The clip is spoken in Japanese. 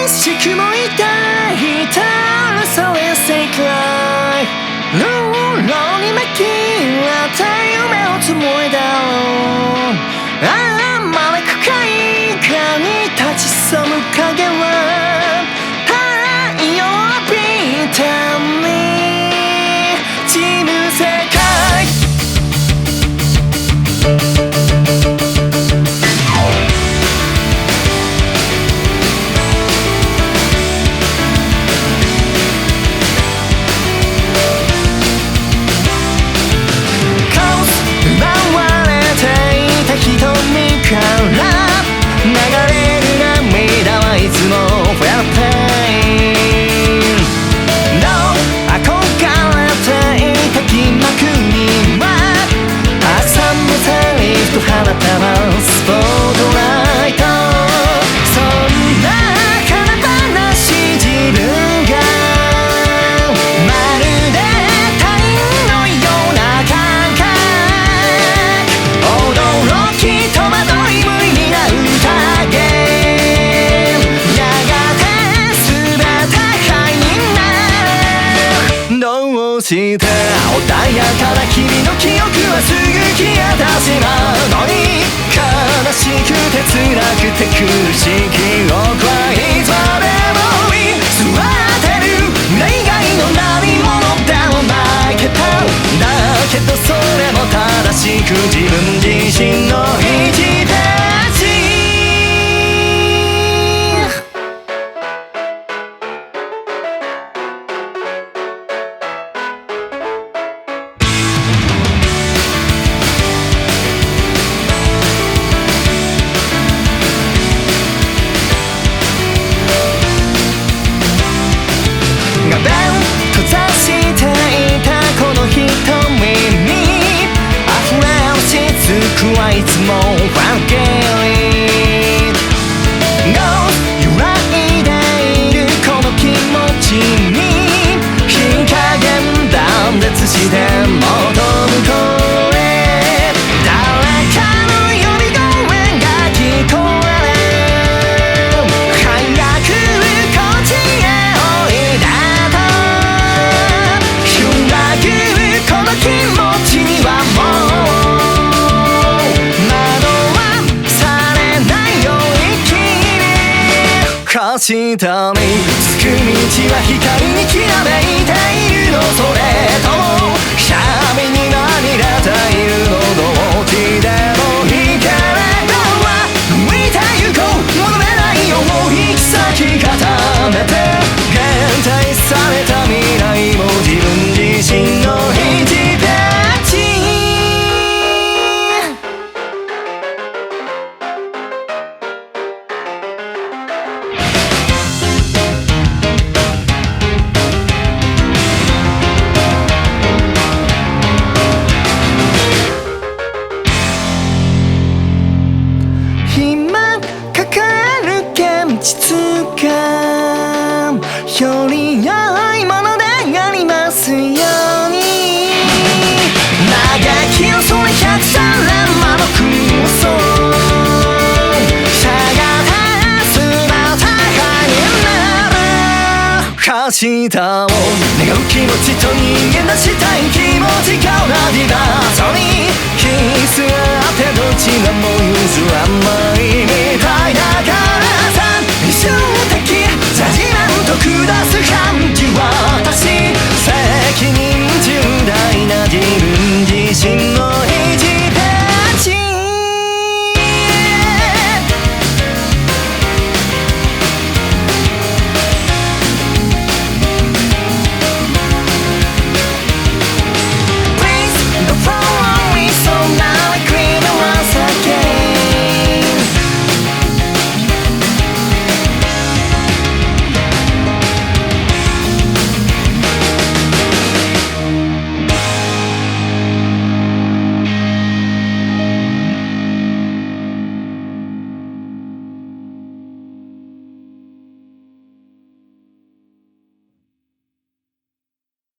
しくも痛い痛されせくらいルーロに巻き割った夢を紡いだああ招く海岸に立ち潜む影は太陽を浴びたに散る世界した穏やかな君の記憶はすぐ消えてしまうのに悲しくて辛くて苦しい記憶はいつまでも居座ってる胸以外の何者でもないけどだけどそれも正しく自分自身の1ページ閉ざしていたこの瞳に溢れる雫はいつもファンゲリ揺らいでいるこの気持ちに火加減断絶して求むこれ誰かの呼び声が聞こえる早くこっちへおいでこの気持ちにはもう惑わされないよ一気に明日に着く道は光にきらめいているのそれとも闇にまみれているのどっちでもいいけれど向いてゆこう戻れないよ行き先固めて限定された未来も自分自身の質感より良いものでありますように嘆きのそれ百三連魔の空想しゃがて姿がになる明日を願う気持ちと人間出したい気持ちが同じだそれにキスあってどちらも譲らないみたいだから